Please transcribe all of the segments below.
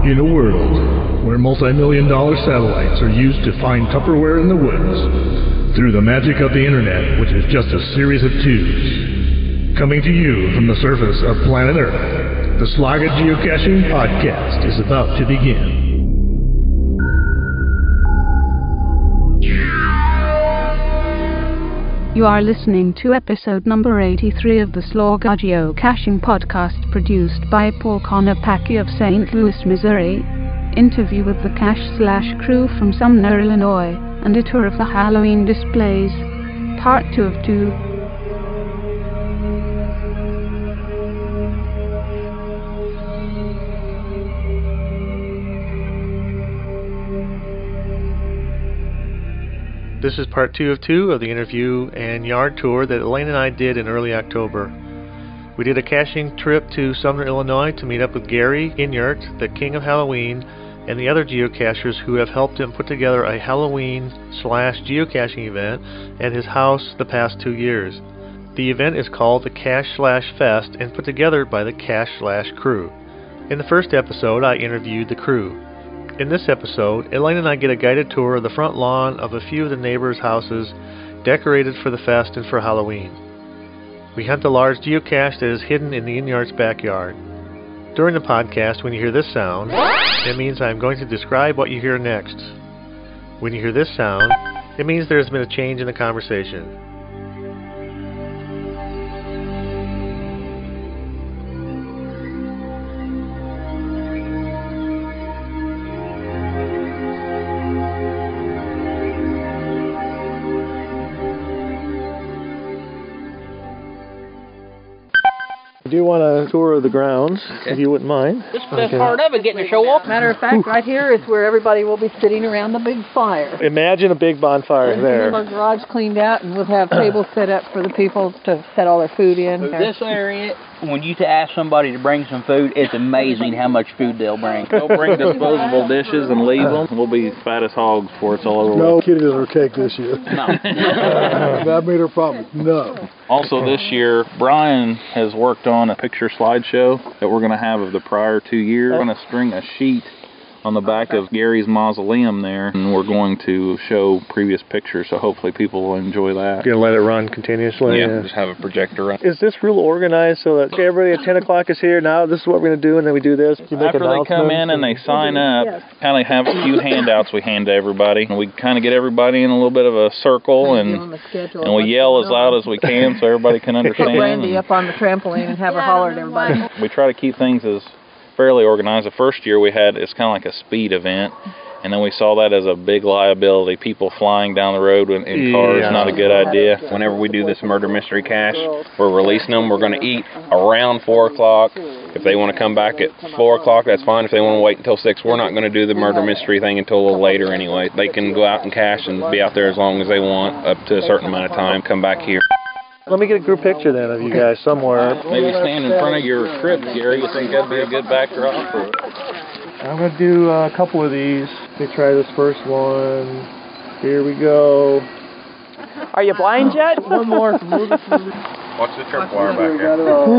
In a world where multi-million-dollar satellites are used to find Tupperware in the woods, through the magic of the internet, which is just a series of tubes, coming to you from the surface of planet Earth, the Slaga Geocaching Podcast is about to begin. You are listening to episode number 83 of the Slaga Geocaching Podcast, produced by Paul Konopacki of St. Louis, Missouri. Interview with the Cache/crew from Sumner, Illinois, and a tour of the Halloween displays. Part 2 of 2. This is part 2 of 2 of the interview and yard tour that Elaine and I did in early October. We did a caching trip to Sumner, Illinois to meet up with Gary Inyart, the king of Halloween, and the other geocachers who have helped him put together a Halloween/geocaching event at his house the past 2 years. The event is called the Cache/Fest and put together by the Cache/crew. In the first episode, I interviewed the crew. In this episode, Elaine and I get a guided tour of the front lawn of a few of the neighbors' houses decorated for the fest and for Halloween. We hunt a large geocache that is hidden in the Inyart's backyard. During the podcast, when you hear this sound, it means I'm going to describe what you hear next. When you hear this sound, it means there has been a change in the conversation. I do want a tour of the grounds, if you wouldn't mind. This is the best part of it, getting to show up. Matter of fact, right here is where everybody will be sitting around the big fire. Imagine a big bonfire there. We'll have our garage cleaned out, and we'll have tables set up for the people to set all their food in. This area, when you ask somebody to bring some food, it's amazing how much food they'll bring. They'll bring disposable dishes and leave them. We'll be fat as hogs before it's all over. No kitties or cake this year. No. That made her promise. No. Also this year, Brian has worked on a picture slideshow that we're going to have of the prior 2 years. We're going to string a sheet on the back of Gary's mausoleum there, and we're going to show previous pictures, so hopefully people will enjoy that. You're going to let it run continuously? Yeah, just have a projector run. Is this real organized so that everybody at 10 o'clock is here, now this is what we're going to do, and then we do this? You make After they come in and they sign up, kind of have a few handouts we hand to everybody, and we kind of get everybody in a little bit of a circle, and we yell as loud as we can so everybody can understand. Put Randy up on the trampoline and have her holler at everybody. We try to keep things as fairly organized. The first year we had, it's kind of like a speed event, and then we saw that as a big liability. People flying down the road in cars, not a good idea. Whenever we do this murder mystery cache, we're releasing them. We're going to eat around 4 o'clock. If they want to come back at 4 o'clock, that's fine. If they want to wait until 6, we're not going to do the murder mystery thing until a little later anyway. They can go out and cache and be out there as long as they want, up to a certain amount of time, come back here. Let me get a group picture then of you guys somewhere. Maybe stand in front of your crypt, Gary. You think that'd be a good backdrop for it? I'm going to do a couple of these. Let me try this first one. Here we go. Are you blind yet? One more. Watch the tripwire back there.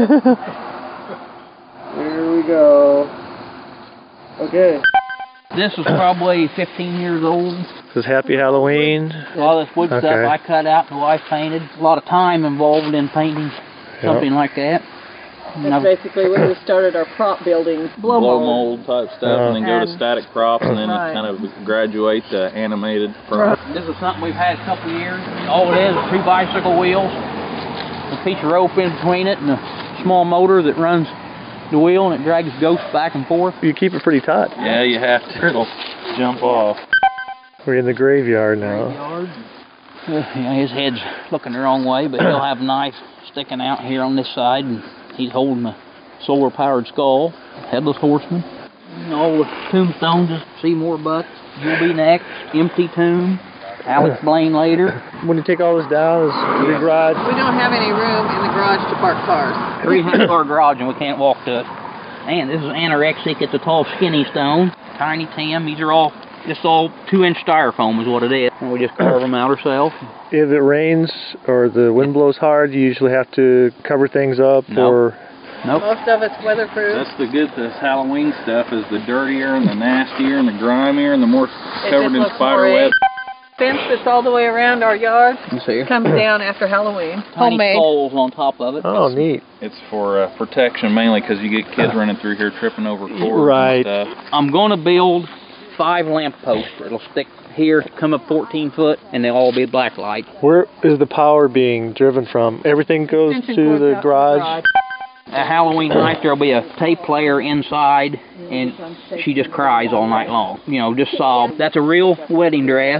Here we go. Okay. This is probably 15 years old. This is Happy Halloween. A lot of this wood stuff I cut out and the wife painted. A lot of time involved in painting something like that. That's basically when we started our prop building. Blow mold type stuff, and then go to static props, and then kind of graduate to animated props. This is something we've had a couple of years. All it is 2 bicycle wheels, a piece of rope in between it, and a small motor that runs the wheel, and it drags ghosts back and forth. You keep it pretty taut. Yeah, you have to. It'll jump off. We're in the graveyard now. His head's looking the wrong way, but he'll have a knife sticking out here on this side, and he's holding a solar-powered skull, headless horseman. All the tombstones, Seymour Butts, you'll be next, empty tomb, Alex Blaine later. When you take all this down, is the garage? We don't have any room in the garage to park cars. 300-car garage, and we can't walk to it. Man, this is anorexic. It's a tall, skinny stone. Tiny Tim. These are all just all 2-inch styrofoam is what it is. And we just carve them out ourselves. If it rains or the wind blows hard, you usually have to cover things up, or Nope. Most of it's weatherproof. That's the good, this Halloween stuff is the dirtier and the nastier and the grimier and the more covered in spider web. Fence that's all the way around our yard You see her? comes down after Halloween. Tiny Homemade. poles on top of it. Oh, neat. It's for protection mainly because you get kids running through here tripping over cords Right. and stuff. I'm going to build 5 lamp posts. It'll stick here, come up 14 foot, and they'll all be black light. Where is the power being driven from? Everything goes Extension to cords the out garage? At Halloween night, there'll be a tape player inside, and she just cries all night long. You know, just sob. That's a real wedding dress,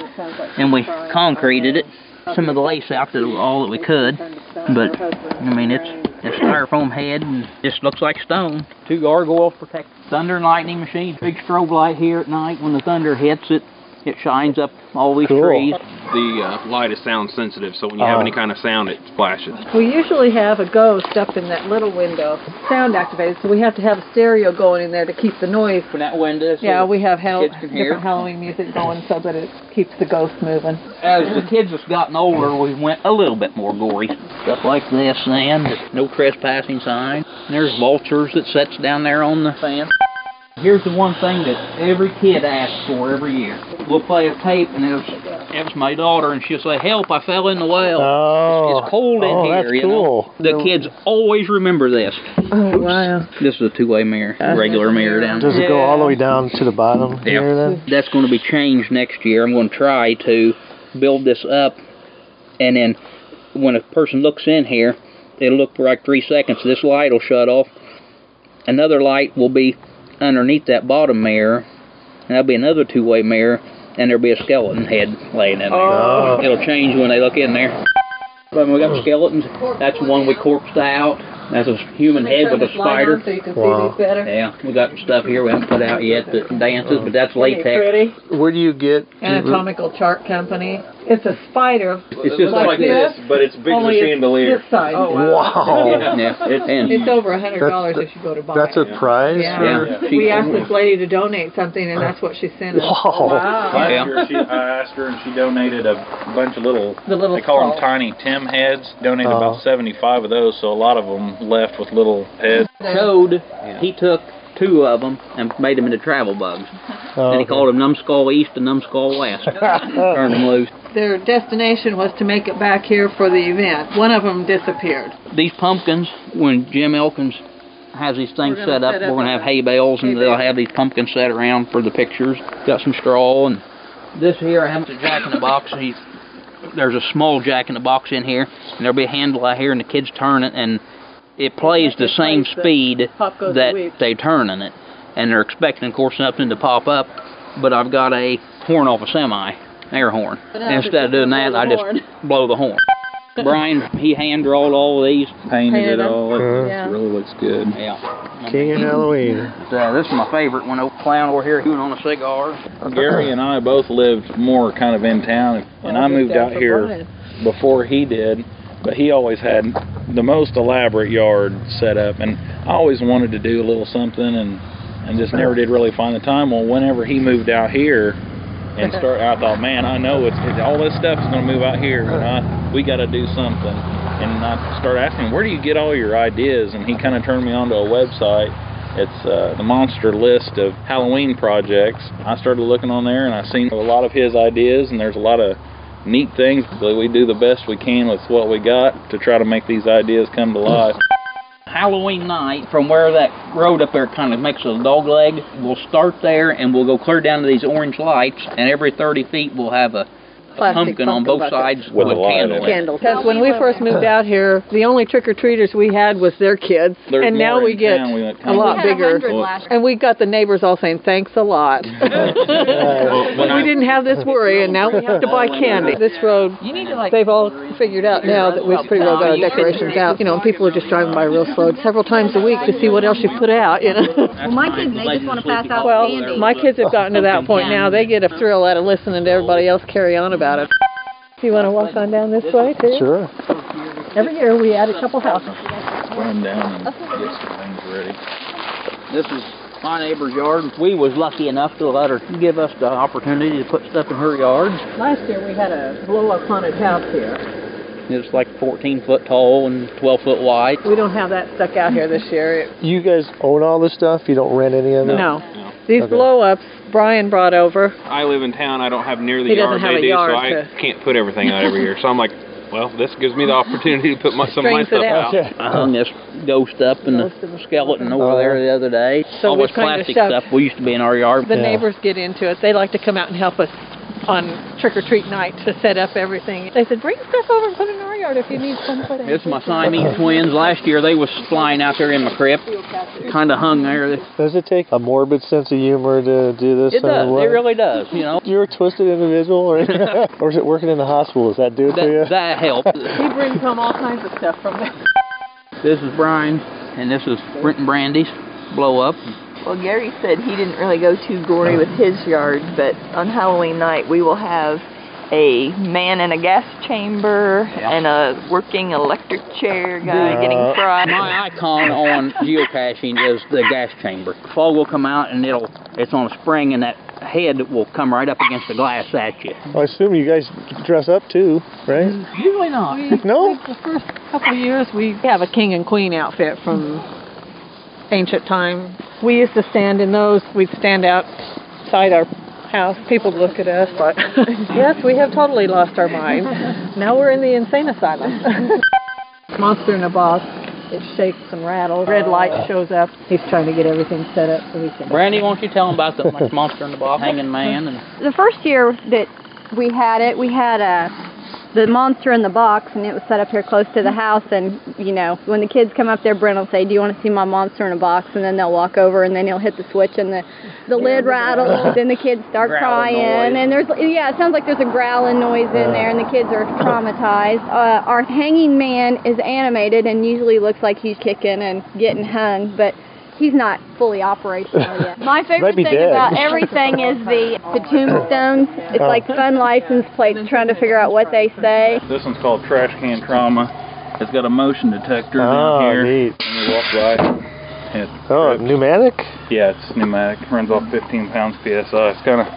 and we concreted it. Some of the lace out, all that we could, but I mean, it's styrofoam head and just looks like stone. 2 gargoyles protect thunder and lightning machine. Big strobe light here at night. When the thunder hits it, it shines up all these trees. The light is sound sensitive, so when you have any kind of sound, it flashes. We usually have a ghost up in that little window, sound activated, so we have to have a stereo going in there to keep the noise. From that window, so Yeah, we have kids can hear. different Halloween music going so that it keeps the ghost moving. As the kids have gotten older, we went a little bit more gory. Stuff like this, and no trespassing sign. And there's vultures that sits down there on the fence. Here's the one thing that every kid asks for every year. We'll play a tape, and it was my daughter, and she'll say, "Help, I fell in the well." Oh. It's cold in here, that's you cool. know. The kids always remember this. Oh, wow. This is a 2-way mirror, regular mirror down there. Does it go all the way down to the bottom here then? That's going to be changed next year. I'm going to try to build this up, and then when a person looks in here, it'll look for like 3 seconds. This light will shut off. Another light will be underneath that bottom mirror, and that'll be another 2-way mirror, and there'll be a skeleton head laying in there. Oh. It'll change when they look in there. When we got skeletons, that's one we corpsed out. That's a human head with a spider. So you can Wow. see these better. Yeah, we got stuff here we haven't put out yet that dances, but that's latex. Pretty. Where do you get... Anatomical Chart Company. It's a spider. It's just like this, but it's big as a only it's chandelier. this size. Wow. Yeah, and It's over $100 if you go to buy That's it. a prize? Yeah. Yeah. We asked this lady to donate something, and that's what she sent us. Wow. Last Yeah. year, I asked her, and she donated a bunch of little, The little they call them skulls. tiny Tim heads. Donated Oh. about 75 of those, so a lot of them left with little heads. Showed he took 2 of them and made them into travel bugs. Oh, And he called them Numbskull East and Numbskull West. Turned them loose. Their destination was to make it back here for the event. One of them disappeared. These pumpkins, when Jim Elkins has these things We're gonna set up, set up we're going to have a- hay bales, and hay they'll bales. have these pumpkins set around for the pictures. Got some straw, and this here, I have a jack-in-the-box. There's a small jack-in-the-box in here, and there'll be a handle out here, and the kids turn it, and it plays the same speed Pop goes the that weed. they turning it. And they're expecting, of course, something to pop up, but I've got a horn off a semi, air horn. And instead of doing that, I just blow the horn. Brian, he hand-drawed all of these. Painted Painted it all. them. It Yeah. really looks good. Yeah. King of Halloween. This is my favorite one. Old clown over here chewing on a cigar. Gary and I both lived more kind of in town, and I moved out here before he did, but he always had the most elaborate yard set up, and I always wanted to do a little something and just never did really find the time. Well, whenever he moved out here and I thought, man, I know it's all this stuff is going to move out here, and we got to do something. And I started asking him, where do you get all your ideas? And he kind of turned me onto a website. It's the monster list of Halloween projects. I started looking on there, and I seen a lot of his ideas, and there's a lot of neat things. We do the best we can with what we got to try to make these ideas come to life. Halloween night, from where that road up there kind of makes a dog leg, we'll start there and we'll go clear down to these orange lights, and every 30 feet we'll have a Plastic pumpkin on pumpkin both bucket. sides With with a light candle in in it. Candles. Because when we first moved out here, the only trick-or-treaters we had was their kids. There's and now more we in get town. We went a kind of- lot We had bigger. 100 last And we got the neighbors all saying, thanks a lot. We didn't have this worry, and now we have to buy candy. This road, they've all figured out now that we've pretty well got our decorations out. You know, and people are just driving by real slow several times a week to see what else you put out, you know. Well, my kids, they just want to pass out Well, candy. my kids have gotten to that point now. They get a thrill out of listening to everybody else carry on about it. Do you want to walk on down this way, too? Sure. Every year we add a couple houses. Run down and get some things ready. This is my neighbor's yard. We was lucky enough to let her give us the opportunity to put stuff in her yard. Last year we had a blow-up haunted house here. It's like 14 foot tall and 12 foot wide. We don't have that stuck out here this year. You guys own all this stuff? You don't rent any of it? No. These blow-ups Brian brought over. I live in town. I don't have near the He yard doesn't have they a do, yard so I can't put everything out every year. So I'm like, well, this gives me the opportunity to put some of my stuff out. Okay. I hung this ghost up in the skeleton over there the other day. So all we're this trying to plastic shove- stuff we used to be in our yard. The neighbors get into it. They like to come out and help us on trick-or-treat night to set up everything. They said, bring stuff over and put it in our yard if you need some put in. It's my Siamese twins. Last year they was flying out there in my crib, kind of hung there. Does it take a morbid sense of humor to do this? It does. It really does. You know. You're a twisted individual, or is it working in the hospital? Does that do it for you? That helps. He brings home all kinds of stuff from there. This is Brian, and this is Brenton Brandy's blow up. Well, Gary said he didn't really go too gory with his yard, but on Halloween night we will have a man in a gas chamber and a working electric chair guy getting fried. My icon on geocaching is the gas chamber. Fog will come out and it's on a spring, and that head will come right up against the glass at you. I assume you guys dress up too, right? Usually not. No? The first couple of years we have a king and queen outfit from ancient time. We used to stand in those. We'd stand outside our house. People look at us like, yes, we have totally lost our mind. Now we're in the insane asylum. Monster in a box. It shakes and rattles. Red light shows up. He's trying to get everything set up so we can. Brandy, won't you tell them about the monster in the box, hanging man? And The first year that we had the monster in the box, and it was set up here close to the house. And you know, when the kids come up there, Brent will say, "Do you want to see my monster in a box?" And then they'll walk over, and then he'll hit the switch, and the lid rattles, and the kids start crying. And it sounds like there's a growling noise in there, and the kids are traumatized. Our hanging man is animated and usually looks like he's kicking and getting hung, but he's not fully operational yet. My favorite thing about everything is the tombstones. It's like fun license plates trying to figure out what they say. This one's called Trash Can Trauma. It's got a motion detector down here. Neat. And you walk by. Pneumatic? Yeah, it's pneumatic. Runs off 15 pounds PSI. It's kind of,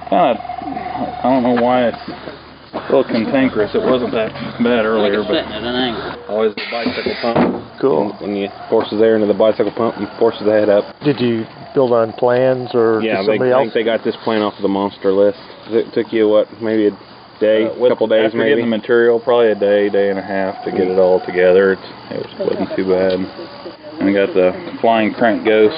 I don't know why it's a little cantankerous. It wasn't that bad earlier, but Always the bicycle pump. Cool. When you forces air into the bicycle pump and forces the head up. Did you build on plans or somebody else? I think they got this plan off of the monster list. It took you, maybe a day, a couple days after maybe? getting the material, probably a day and a half to get it all together. It wasn't too bad. And I got the flying crank ghost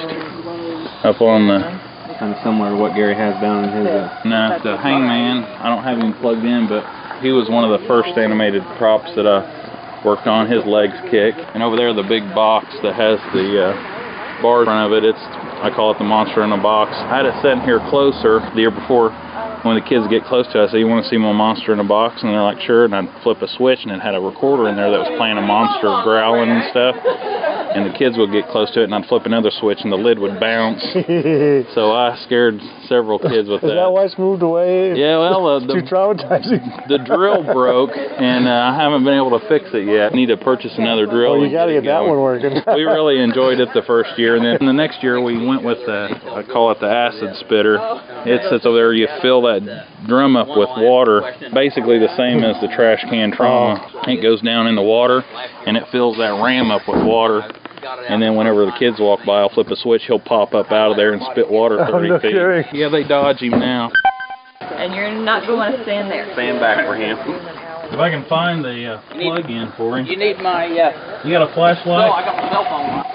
up on the... Kind of similar to what Gary has down in his... No, the hangman, I don't have him plugged in, but he was one of the first animated props that I worked on. His legs kick. And over there, the big box that has the bars in front of it, I call it the monster in a box. I had it sitting here closer the year before. When the kids get close to us, I say, "You want to see my monster in a box?" And they're like, "Sure." And I'd flip a switch, and it had a recorder in there that was playing a monster growling and stuff. And the kids would get close to it, and I'd flip another switch, and the lid would bounce. So I scared several kids with that. Is that why it's moved away? Yeah, well, too traumatizing. The drill broke, and I haven't been able to fix it yet. I need to purchase another drill. Well, you got to get that one working. We really enjoyed it the first year, and then the next year we went with I call it the acid spitter. It sits over there. You fill that drum up with water, basically the same as the Trash Can Trauma. It goes down in the water, and it fills that ram up with water. And then whenever the kids walk by, I'll flip a switch, he'll pop up out of there and spit water 30 feet. Kidding. Yeah, they dodge him now. And you're not going to stand there. Stand back for him. If I can find the plug-in for him. You need my... You got a flashlight? No, I got my cell phone.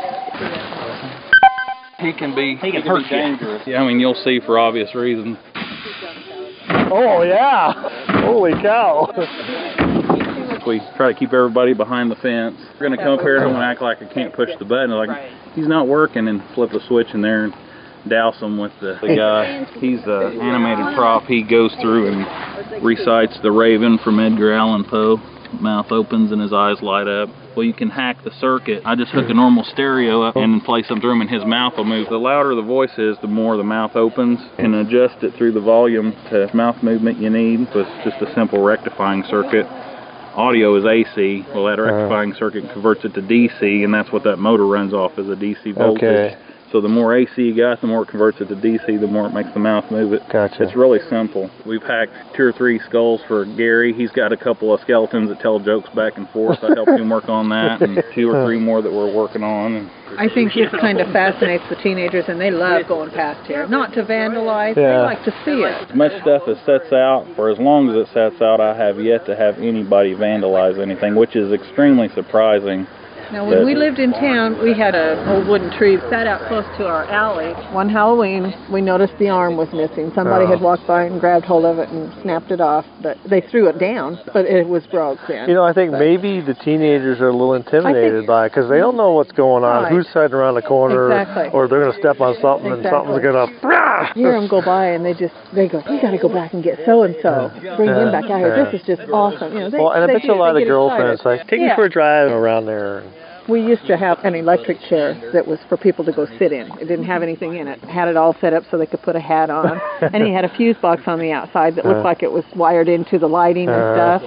He can be hurt dangerous. Yeah, I mean, you'll see for obvious reasons. Oh, yeah. Holy cow. We try to keep everybody behind the fence. We're going to come up here and act like I can't push the button. They're like, he's not working, and flip a switch in there and douse him with the guy. He's an animated prop. He goes through and recites The Raven from Edgar Allan Poe. Mouth opens and his eyes light up. Well, you can hack the circuit. I just hook a normal stereo up and play some through him, and his mouth will move. The louder the voice is, the more the mouth opens, and adjust it through the volume to mouth movement you need. So it's just a simple rectifying circuit. Audio is AC. Well, that rectifying circuit converts it to DC, and that's what that motor runs off, is a DC voltage. Okay. So the more AC you got, the more it converts it to DC, the more it makes the mouth move it. Gotcha. It's really simple. We've hacked 2 or 3 skulls for Gary. He's got a couple of skeletons that tell jokes back and forth. I helped him work on that, and 2 or 3 more that we're working on. I think this kind of fascinates the teenagers, and they love going past here. Not to vandalize, they like to see it. As much stuff as sets out, for as long as it sets out, I have yet to have anybody vandalize anything, which is extremely surprising. Now, when we lived in town, we had an old wooden tree sat out close to our alley. One Halloween, we noticed the arm was missing. Somebody had walked by and grabbed hold of it and snapped it off. But they threw it down, but it was broke then. You know, I think maybe the teenagers are a little intimidated by it because they don't know what's going on, who's hiding around the corner, or they're going to step on something and something's going to... Hear them go by and they go, we got to go back and get so-and-so. Bring him back out here. This is just awesome. You know, and I bet you a lot of the girlfriends like, take me for a drive around there. We used to have an electric chair that was for people to go sit in. It didn't have anything in it. Had it all set up so they could put a hat on. And he had a fuse box on the outside that looked like it was wired into the lighting and stuff.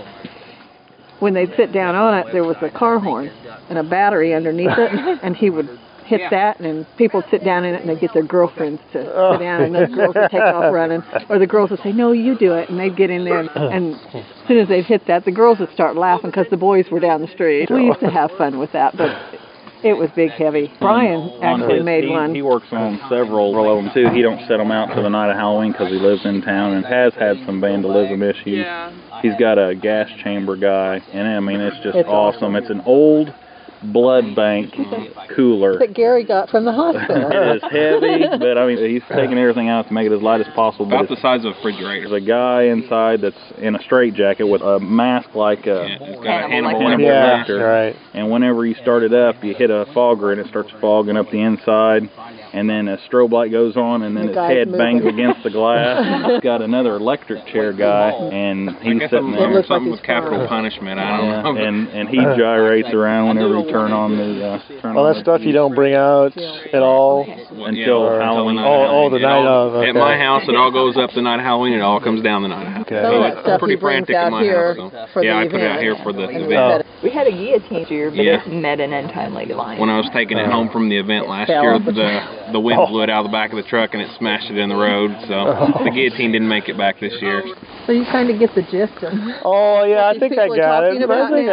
When they'd sit down on it, there was a car horn and a battery underneath it, and he would hit that, and people would sit down in it, and they'd get their girlfriends to sit down, and those girls would take off running. Or the girls would say, no, you do it, and they'd get in there, and as soon as they'd hit that, the girls would start laughing because the boys were down the street. We used to have fun with that, but it was big, heavy. Brian actually made one. He works on several of them, too. He don't set them out till the night of Halloween because he lives in town and has had some vandalism issues. He's got a gas chamber guy, and I mean, it's just awesome. It's an old blood bank cooler that Gary got from the hospital. It is heavy, but I mean, he's taking everything out to make it as light as possible. About the size of a refrigerator. There's a guy inside that's in a straitjacket with a mask like a Hannibal Lecter. Right. And whenever you start it up, you hit a fogger and it starts fogging up the inside. And then a strobe light goes on, and then his head bangs against the glass. He's got another electric chair guy, and he's sitting there. Something with capital punishment, I don't know. And he gyrates around whenever you turn on the... that stuff you don't bring out at all until Halloween. The night of. At my house, it all goes up the night of Halloween. It all comes down the night of Halloween. Okay. So it's pretty frantic in my house. So. I put it out here for the event. We had a guillotine here, but it met an untimely demise. When I was taking it home from the event last year, the wind blew it out of the back of the truck and it smashed it in the road. So the guillotine didn't make it back this year. So you kind of get the gist of I think I got it.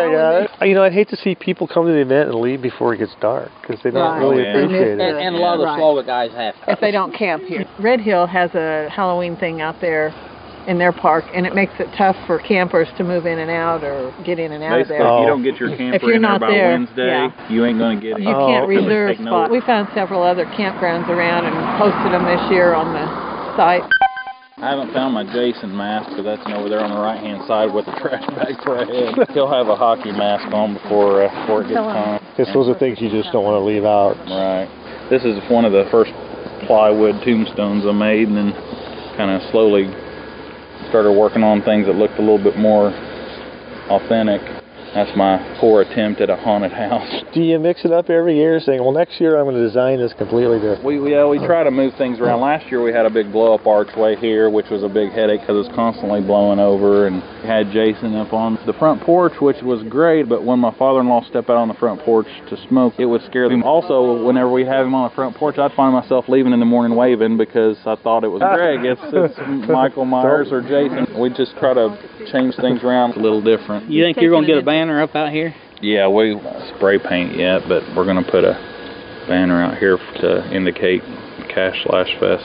You know, I'd hate to see people come to the event and leave before it gets dark because they don't really appreciate it. And a lot of the Sloga guys have. If they don't camp here. Red Hill has a Halloween thing out there in their park, and it makes it tough for campers to move in and out or get in and out of there. If you don't get your camper in there by Wednesday, you ain't going to get it. You can't reserve spots. We found several other campgrounds around and posted them this year on the site. I haven't found my Jason mask because that's over there on the right-hand side with the trash bag for a head. He'll have a hockey mask on before it gets time. Because those are things you just don't want to leave out. Right. This is one of the first plywood tombstones I made, and then kind of slowly started working on things that looked a little bit more authentic. That's my poor attempt at a haunted house. Do you mix it up every year, saying, well, next year I'm going to design this completely different? We try to move things around. Last year we had a big blow-up archway here, which was a big headache because it's constantly blowing over, and we had Jason up on the front porch, which was great, but when my father-in-law stepped out on the front porch to smoke, it would scare them. Also, whenever we have him on the front porch, I'd find myself leaving in the morning waving because I thought it was Greg. It's Michael Myers or Jason. We just try to change things around a little different. You think you're going to get a banner up out here? Yeah, we spray paint yet, but we're going to put a banner out here to indicate Cash/Fest.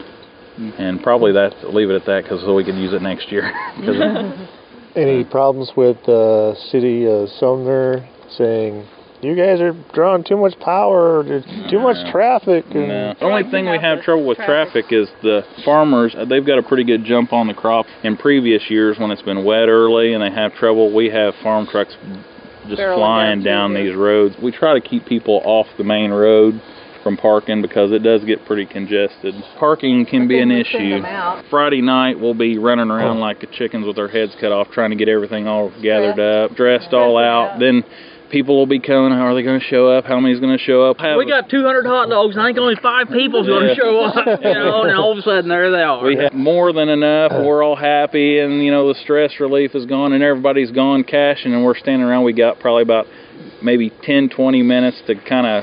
And probably leave it at that so we can use it next year. Any problems with the city of Sumner saying, you guys are drawing too much power, there's too much traffic? No. The only thing we have trouble with traffic is the farmers. They've got a pretty good jump on the crop. In previous years when it's been wet early and they have trouble, we have farm trucks just flying down these roads. We try to keep people off the main road from parking because it does get pretty congested. Parking can be an issue. Friday night we'll be running around like the chickens with our heads cut off trying to get everything all gathered up, dressed all out. Then people will be coming. How are they going to show up? How many's going to show up? We got 200 hot dogs, and I think only 5 people's going to show up. And all of a sudden, there they are. We have more than enough. We're all happy, and the stress relief is gone, and everybody's gone cashing, and we're standing around. We got probably about maybe 10, 20 minutes to kind of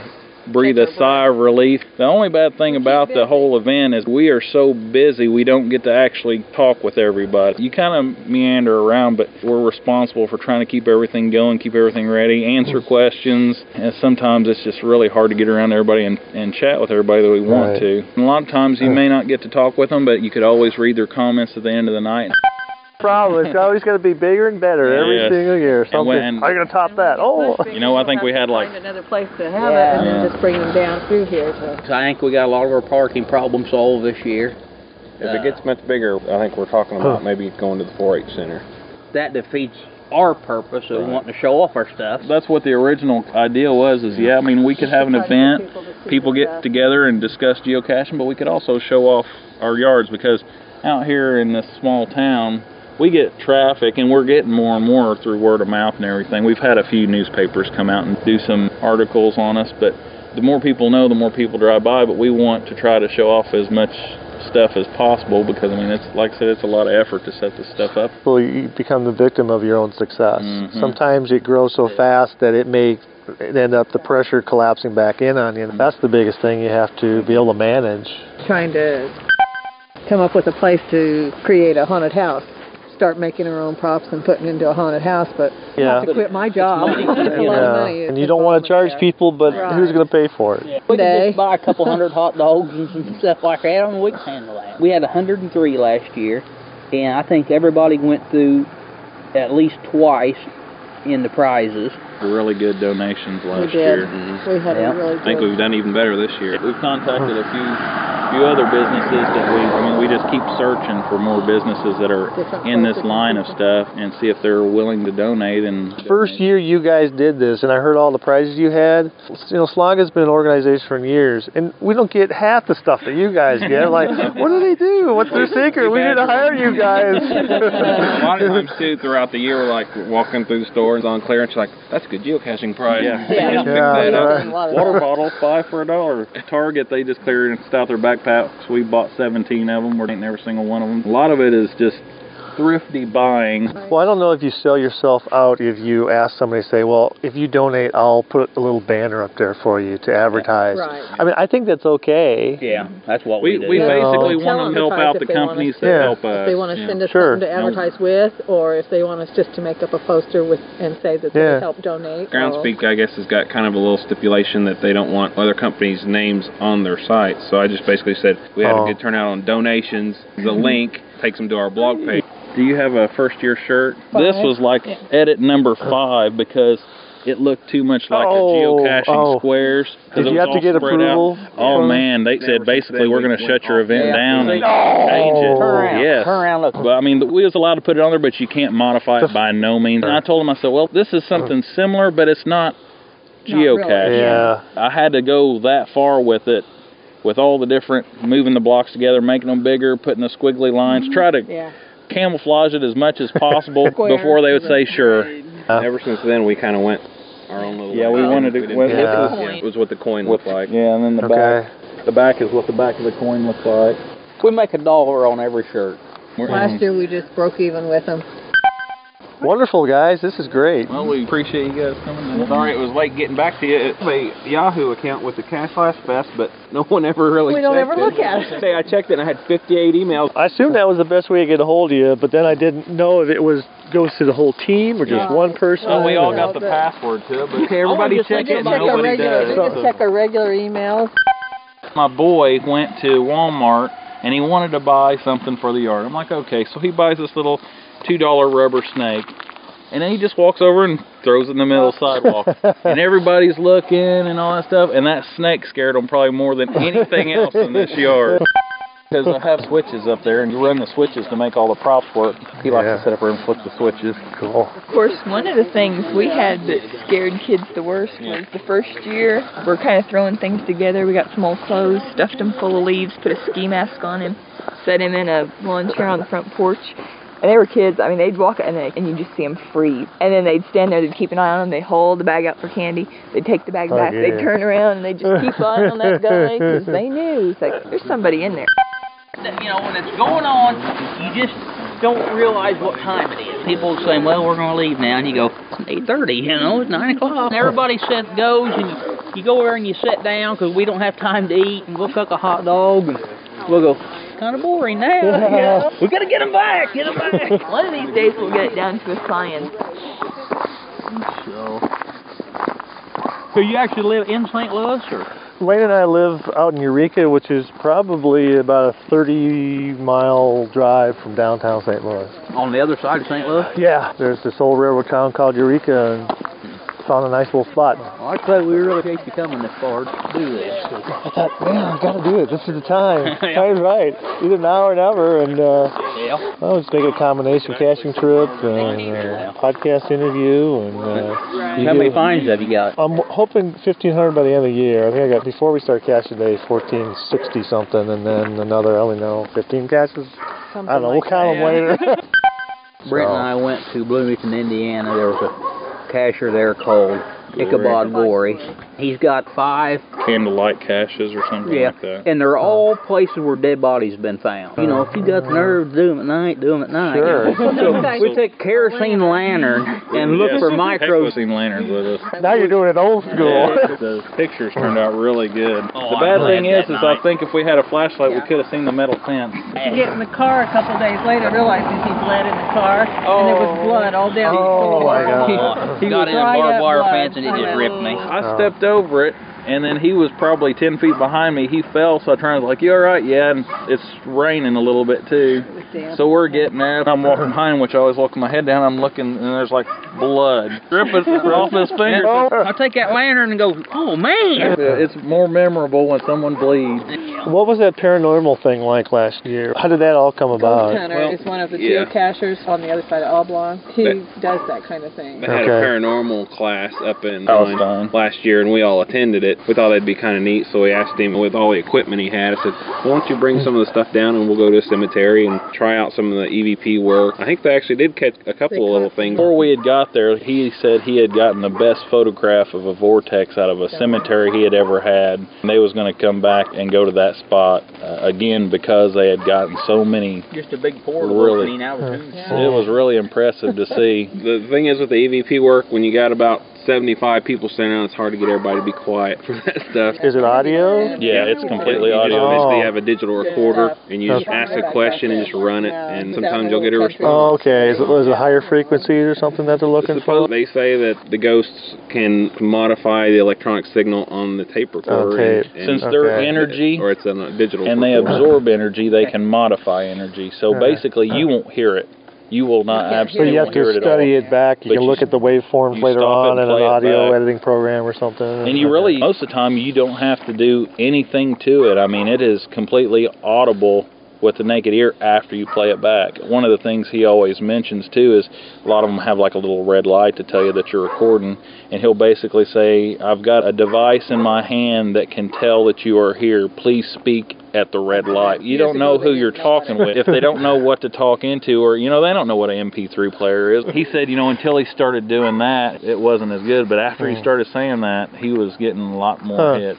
breathe a sigh of relief. The only bad thing about the whole event is we are so busy we don't get to actually talk with everybody. You kind of meander around, but we're responsible for trying to keep everything going, keep everything ready, answer questions, and sometimes it's just really hard to get around everybody and chat with everybody that we want to. And a lot of times you may not get to talk with them, but you could always read their comments at the end of the night. Problem. It's always going to be bigger and better every single year. Something. How are you going to top that? Oh, you know, I think we had like find another place to have it, and then just bring them down through here. So I think we got a lot of our parking problems solved this year. If it gets much bigger, I think we're talking about maybe going to the 4-H center. That defeats our purpose of wanting to show off our stuff. That's what the original idea was, is I mean, we could have an event, people get together and discuss geocaching, but we could also show off our yards, because out here in this small town, we get traffic, and we're getting more and more through word of mouth and everything. We've had a few newspapers come out and do some articles on us, but the more people know, the more people drive by, but we want to try to show off as much stuff as possible, because I mean, it's like I said, it's a lot of effort to set this stuff up. Well, you become the victim of your own success. Sometimes it grows so fast that it may end up the pressure collapsing back in on you. That's the biggest thing you have to be able to manage. Trying to come up with a place to create a haunted house. Start making our own props and putting into a haunted house, but I have to quit my job. It's a lot of money. And you don't want to charge people, but who's going to pay for it? We could just buy a couple hundred hot dogs and some stuff like that. I mean, we can handle that. We had 103 last year, and I think everybody went through at least twice in the prizes. Really good donations last We year. We had a really I think we've done even better this year. We've contacted a few other businesses that we just keep searching for more businesses that are in this line of stuff and see if they're willing to donate. And First year you guys did this, and I heard all the prizes you had. You know, Slogga's been an organization for years, and we don't get half the stuff that you guys get. Like, what do they do? What's their secret? We didn't hire you guys. A lot of times too, throughout the year, we're like walking through the stores on clearance, like, that's a good geocaching prize. Just pick that up. Water bottle, 5 for $1. Target, they just cleared out their backpacks. We bought 17 of them. We're eating every single one of them. A lot of it is just thrifty buying. Well, I don't know if you sell yourself out if you ask somebody, say, well, if you donate, I'll put a little banner up there for you to advertise. I mean, I think that's okay. Yeah, that's what we do. We basically want to help out the companies that help us. If they want to send us something to advertise with, or if they want us just to make up a poster with and say that they help donate. Groundspeak, I guess, has got kind of a little stipulation that they don't want other companies' names on their site. So I just basically said we had a good turnout on donations. The link takes them to our blog page. Do you have a first-year shirt? This was like edit number 5 because it looked too much like a geocaching squares. Did you have to get approval? Oh man, they said basically we're going to shut your event down and change it. Yes. Turn around, look. Well, I mean, we was allowed to put it on there, but you can't modify it by no means. And I told them, I said, well, this is something similar, but it's not geocaching. I had to go that far with it, with all the different, moving the blocks together, making them bigger, putting the squiggly lines, try to camouflage it as much as possible before they would say sure. Ever since then, we kind of went our own little way. We wanted to. It was what the coin looked like. Yeah, and then the back. The back is what the back of the coin looks like. We make $1 on every shirt. Last year we just broke even with them. Wonderful, guys. This is great. Well, we appreciate you guys coming in. Sorry it was late getting back to you. It's a Yahoo account with the Cache Slash Fest, but no one ever really checked it. We don't ever look at it. Say I checked it and I had 58 emails. I assumed that was the best way to get a hold of you, but then I didn't know if it goes to the whole team or just one person. Well, we all got the password to it, but okay, everybody check it. Nobody does. We just check our regular emails. My boy went to Walmart and he wanted to buy something for the yard. I'm like, okay, so he buys this little $2 rubber snake. And then he just walks over and throws it in the middle of the sidewalk. And everybody's looking and all that stuff. And that snake scared him probably more than anything else in this yard. Because I have switches up there, and you run the switches to make all the props work. He likes to sit up there and flip the switches. Cool. Of course, one of the things we had that scared kids the worst was the first year. We're kind of throwing things together. We got some old clothes, stuffed him full of leaves, put a ski mask on him, set him in a lawn chair on the front porch. And they were kids, I mean, they'd walk and you just see them freeze. And then they'd stand there, they'd keep an eye on them, they'd hold the bag out for candy, they'd take the bag back, they'd turn around, and they'd just keep an eye on that guy, because they knew, it's like, there's somebody in there. You know, when it's going on, you just don't realize what time it is. People saying, well, we're going to leave now, and you go, 8:30, you know, it's 9 o'clock. And everybody goes, and You go there and you sit down because we don't have time to eat, and we'll cook a hot dog, and we'll go, kind of boring now. Yeah. We got to get them back, One of these days we'll get it down to a science. So you actually live in St. Louis, or? Wayne and I live out in Eureka, which is probably about a 30-mile drive from downtown St. Louis. On the other side of St. Louis? Yeah. There's this old railroad town called Eureka, and found a nice little spot. Well, I'd say we really hate you coming this far to do this. I thought, man, I've got to do it. This is the time. Time's right. Either now or never. And I'll just make it a combination caching trip and podcast interview. And how many finds have you got? I'm hoping 1,500 by the end of the year. I think I got, before we start caching today, 1,460 something, and then another, I only know, 15 caches. I don't know. We'll count them later. Brent and I went to Bloomington, Indiana. There was a cacher there called Ichabod Gorey. He's got 5 candlelight caches or something like that. And they're all places where dead bodies have been found. You know, if you got the nerve to do them at night, do them at night. Sure. So we take kerosene lantern and look for micros. Kerosene lanterns with us. Now you're doing it old school. The pictures turned out really good. The bad thing is I think if we had a flashlight, we could have seen the metal fence. To get in the car a couple days later, realizing he bled in the car, and there was blood all down the floor. Oh my God. He got in a barbed wire fence and it just ripped me. I stepped over it, and then he was probably 10 feet behind me. He fell, so I turned to like, you all right? Yeah, and it's raining a little bit too. So we're getting there. I'm walking behind, which I always walk my head down. I'm looking, and there's like blood dripping off his finger. I take that lantern and go, oh man! It's more memorable when someone bleeds. What was that paranormal thing like last year? How did that all come about? Ghost Hunter is one of the geocachers on the other side of Oblong. He does that kind of thing. They had a paranormal class up in last year, and we all attended it. We thought that'd be kind of neat, so we asked him with all the equipment he had. I said, why don't you bring some of the stuff down and we'll go to a cemetery and try out some of the EVP work. I think they actually did catch a couple of little things. Before we had got there, he said he had gotten the best photograph of a vortex out of a cemetery he had ever had. And they was going to come back and go to that spot again because they had gotten so many. Just a big portal opening out of It was really impressive to see. The thing is with the EVP work, when you got about 75 people standing around, it's hard to get everybody to be quiet for that stuff. Is it audio? Yeah, it's completely audio. Basically, you have a digital recorder, and you just ask a question and just run it, and sometimes you'll get a response. Oh, okay. Was it higher frequencies or something that they're looking for? They say that the ghosts can modify the electronic signal on the tape recorder. Since they're energy, or it's a digital and they absorb energy, they can modify energy. So basically, you won't hear it. You will not absolutely hear it at all. So you have to study it back. You can look at the waveforms later on in an audio editing program or something. And you really, most of the time, you don't have to do anything to it. I mean, it is completely audible with the naked ear after you play it back. One of the things he always mentions, too, is a lot of them have like a little red light to tell you that you're recording. And he'll basically say, I've got a device in my hand that can tell that you are here. Please speak at the red light. You don't know who you're talking with. If they don't know what to talk into, or, you know, they don't know what an MP3 player is. He said, you know, until he started doing that, it wasn't as good. But after he started saying that, he was getting a lot more hits.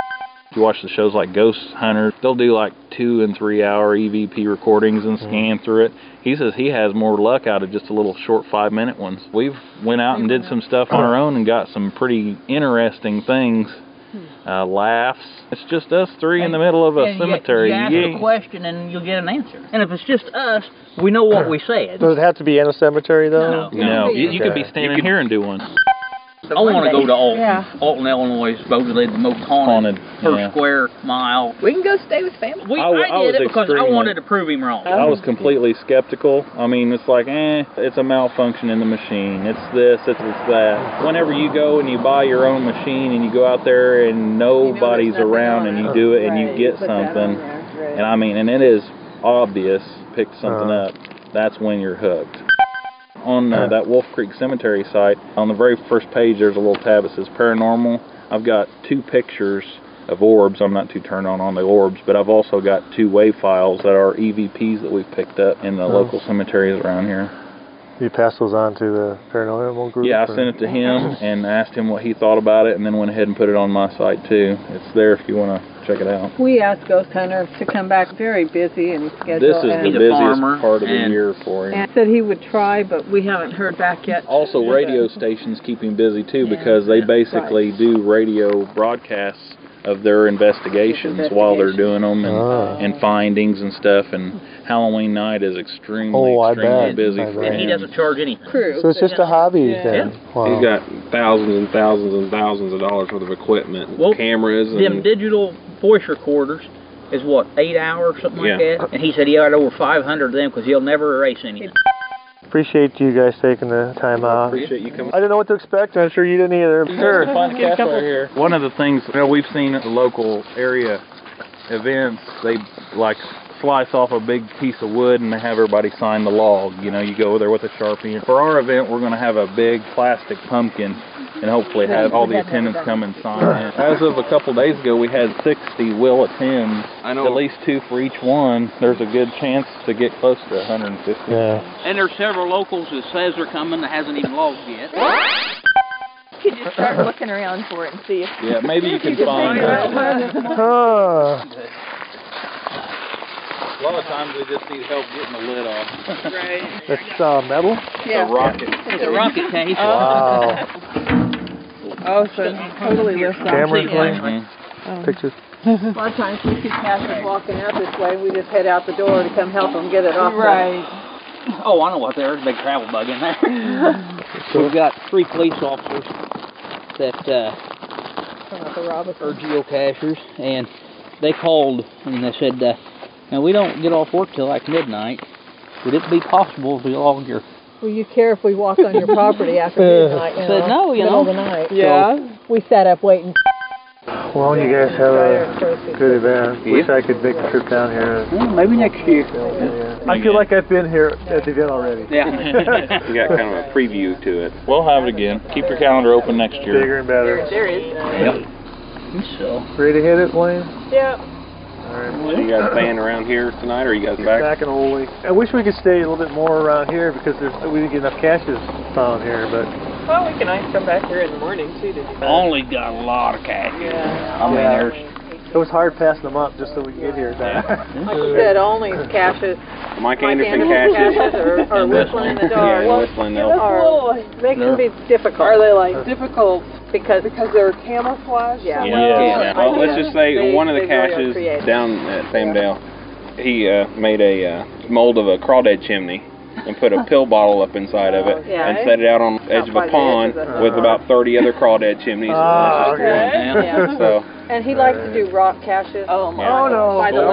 If you watch the shows like Ghost Hunter, they'll do like 2 and 3 hour EVP recordings and scan through it. He says he has more luck out of just a little short 5-minute ones. We've went out and did some stuff on our own and got some pretty interesting things. Laughs. It's just us three in the middle of a cemetery. You ask a question and you'll get an answer. And if it's just us, we know what we said. Does it have to be in a cemetery, though? No. You could be standing here and do one. I want to go to Alton. Alton, Illinois is supposedly the most haunted per square mile. We can go stay with family. I did it because I wanted to prove him wrong. I was completely skeptical. I mean, it's like, it's a malfunction in the machine. It's this, it's that. Whenever you go and you buy your own machine and you go out there and nobody's around and you do it and you get something, and I mean, and it is obvious, picked something up, that's when you're hooked. On that Wolf Creek Cemetery site, on the very first page, there's a little tab that says Paranormal. I've got 2 pictures of orbs. I'm not too turned on the orbs, but I've also got 2 wave files that are EVPs that we've picked up in the local cemeteries around here. You pass those on to the paranormal group? Yeah, I sent it to him and asked him what he thought about it, and then went ahead and put it on my site too. It's there if you want to check it out. We asked Ghost Hunter to come back, very busy in his schedule. This is the busiest part of the year for him. And said he would try, but we haven't heard back yet. Also, radio stations keep him busy too, because they basically do radio broadcasts of their investigations while they're doing them, and findings and stuff. And Halloween night is extremely busy for him. And he doesn't charge anything. So it's just a hobby then? Wow. He's got thousands and thousands and thousands of dollars worth of equipment, cameras. Them digital voice recorders is what, 8 hours, something like that? And he said he had over 500 of them because he'll never erase anything. Appreciate you guys taking the time out. Appreciate you coming. I didn't know what to expect. I'm sure you didn't either. Sure. Fun catch right here. One of the things we've seen at the local area events, they like slice off a big piece of wood and they have everybody sign the log. You know, you go there with a Sharpie. And for our event, we're going to have a big plastic pumpkin and hopefully have all the attendants come and sign in. As of a couple days ago, we had 60 will attend. I know. At least 2 for each one. There's a good chance to get close to 150. Yeah. And there's several locals that says they're coming that hasn't even logged yet. You could just start looking around for it and see if... Yeah, maybe you can find it. A lot of times we just need help getting the lid off. Right. It's metal? Yeah. A rocket. It's a rocket case. Wow. Oh, so it totally lifts up. Cameras playing? Pictures? A lot of times we see passers walking out this way, we just head out the door to come help them get it off. Right. Oh, I know what there is. A big travel bug in there. So we've got 3 police officers that are geocachers, and they called and they said, now we don't get off work till like midnight. Would it be possible if we log your... Will you care if we walk on your property after midnight? I said, no, you know. Middle of the night. Yeah. So we sat up waiting. Well, you guys have a good event. Wish I could make a trip down here. Well, maybe next year. I feel like I've been here at the event already. Yeah. You got kind of a preview to it. We'll have it again. Keep your calendar open next year. Bigger and better. There is. Yep. So. Ready to hit it, Wayne? Yeah. All right. You guys staying around here tonight, or are you guys back? Back in a whole week. I wish we could stay a little bit more around here because we didn't get enough caches found here, but... Well, we can always come back here in the morning, too. Only got a lot of caches. Yeah. I mean, there's... It was hard passing them up just so we could get here. Like you said, only caches. Mike Anderson caches. Or Whistling in the Dark. Yeah, Whistling, no. They can be difficult. Are they like difficult because they're camouflage? Yeah. Well, let's just say one of the caches down at Samdale, he made a mold of a crawdad chimney and put a pill bottle up inside of it and set it out on the edge of a pond with about 30 other crawdad chimneys. So. And he likes to do rock caches. Oh no! By the lake.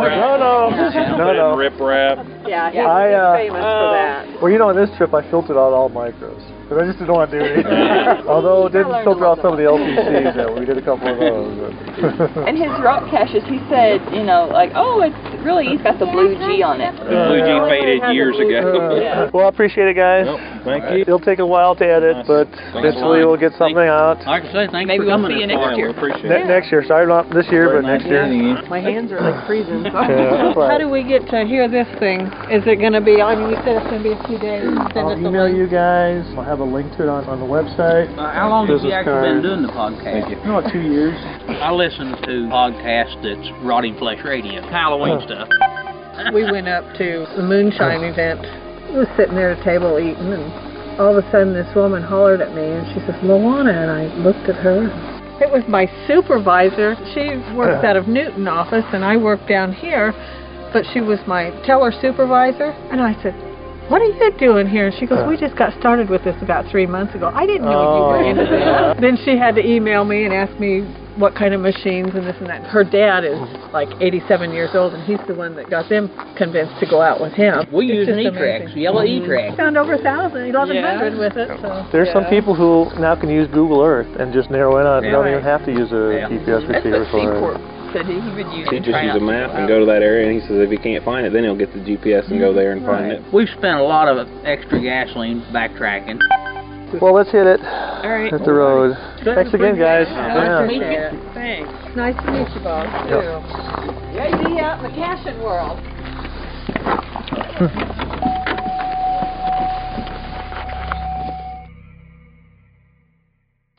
No. Rip rap. Yeah, he's famous for that. Well, you know, on this trip I filtered out all micros. But I just didn't want to do anything. Although it did filter out some of the LTCs. We did a couple of those. And his rock caches, he said, you know, like, oh, it's really, he's got the blue G on it. The blue G faded years ago. Well, I appreciate it, guys. Thank you. It'll take a while to edit, but eventually we'll get something out. Like I say, thanks Maybe for we'll coming. see you next year. Next year. Sorry, not this year, but next year. My hands are like freezing. Yeah, How do we get to hear this thing? Is it going to be, I mean, you said it's going to be a few days. I'll email you guys. I'll have a link to it on the website. How long have you actually been doing the podcast? Thank you. 2 years. I listen to podcasts that's Rotting Flesh Radio, Halloween stuff. We went up to the moonshine event. I was sitting there at a table eating, and all of a sudden this woman hollered at me, and she says, Luana, and I looked at her. It was my supervisor. She works out of Newton office, and I work down here, but she was my teller supervisor, and I said, what are you doing here? And she goes, we just got started with this about 3 months ago. I didn't know you were into this. Then she had to email me and ask me what kind of machines and this and that. Her dad is like 87 years old, and he's the one that got them convinced to go out with him. We use an E-Trax, yellow E-Trax. Found over 1,100 with it. So. There's some people who now can use Google Earth and just narrow in on it. They don't even have to use a GPS receiver for it. Said he would use He just use a map and go to that area, and he says if he can't find it, then he'll get the GPS and go there and find it. We've spent a lot of extra gasoline backtracking. Well, let's hit it. All right. Hit the road. Thanks again, guys. Nice to meet you. Thanks. Nice to meet you, Bob, too. Yeah, be out in the caching world.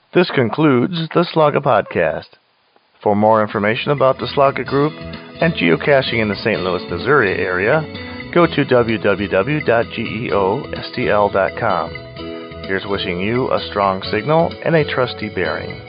This concludes the Slugga Podcast. For more information about the Slugga Group and geocaching in the St. Louis, Missouri area, go to www.geostl.com. Here's wishing you a strong signal and a trusty bearing.